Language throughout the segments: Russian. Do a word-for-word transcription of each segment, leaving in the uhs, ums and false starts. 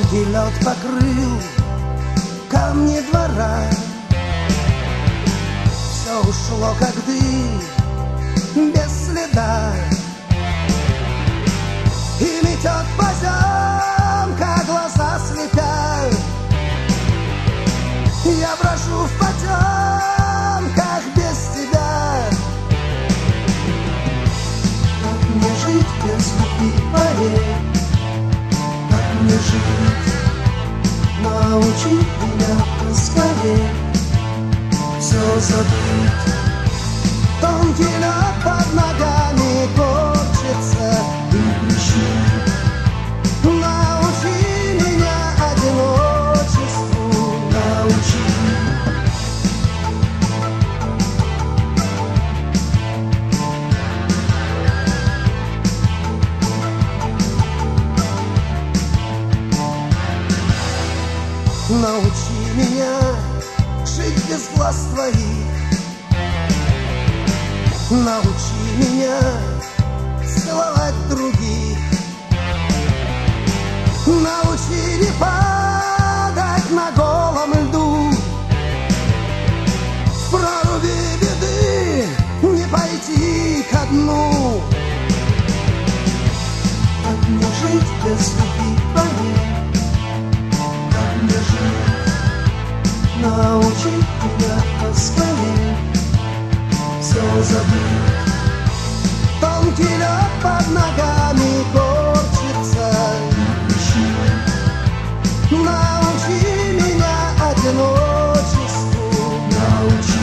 Тонкий лед покрыл камни двора, все ушло, как дым, без следа. И метет поземка, глаза слепят. Я брожу в потемках без тебя. Как мне жить без любви, поверь? Как мне жить? Научи меня поскорее все забыть. Тонкий лед под ногами корчится и блещет. Научи меня одиночеству, научи. Научи меня жить без глаз твоих. Научи меня целовать других. Научи не падать на голом льду. В проруби беды не пойти ко дну. Как мне жить без любви, поверь? Как мне жить? Научи меня поскорее все забыть. Тонкий лед под ногами корчится. Научи меня одиночеству, научи.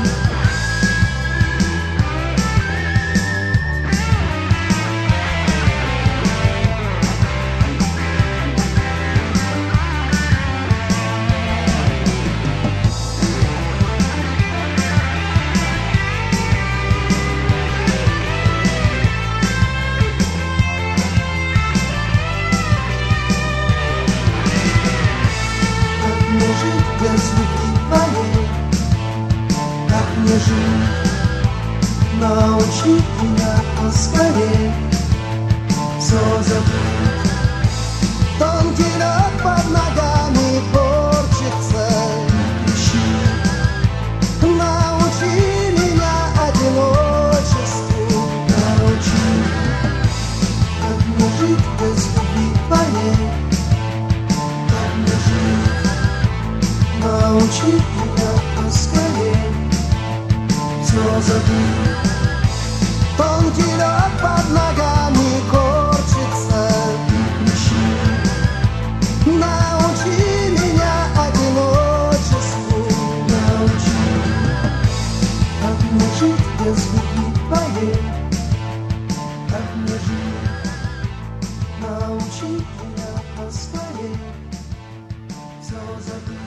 Без любви, поверь, как мне жить? Научи меня поскорее все забыть. Тонкий лед под ногами корчится и блещет. Научи меня одиночеству, научи. Как мне жить без любви, поверь, как мне жить? Научи меня поскорее все забыть. Тонкий лед под ногами корчится и блещет. Научи меня одиночеству, научи. Как мне жить без любви, поверь? Как мне жить? Научи меня поскорее все забыть.